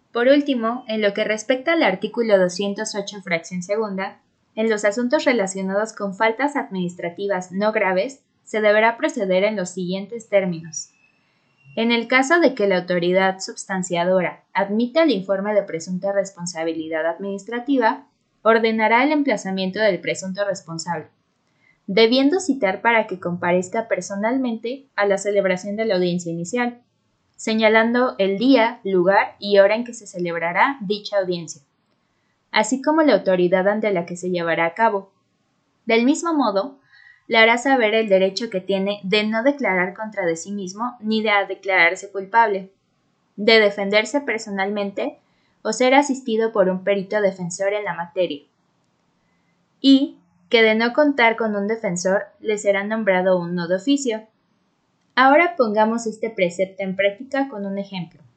Por último, en lo que respecta al artículo 208 fracción segunda, en los asuntos relacionados con faltas administrativas no graves, se deberá proceder en los siguientes términos. En el caso de que la autoridad substanciadora admita el informe de presunta responsabilidad administrativa, ordenará el emplazamiento del presunto responsable, debiendo citar para que comparezca personalmente a la celebración de la audiencia inicial, señalando el día, lugar y hora en que se celebrará dicha audiencia, así como la autoridad ante la que se llevará a cabo. Del mismo modo, le hará saber el derecho que tiene de no declarar contra de sí mismo ni de declararse culpable, de defenderse personalmente o ser asistido por un perito defensor en la materia, y que de no contar con un defensor le será nombrado uno de oficio. Ahora pongamos este precepto en práctica con un ejemplo.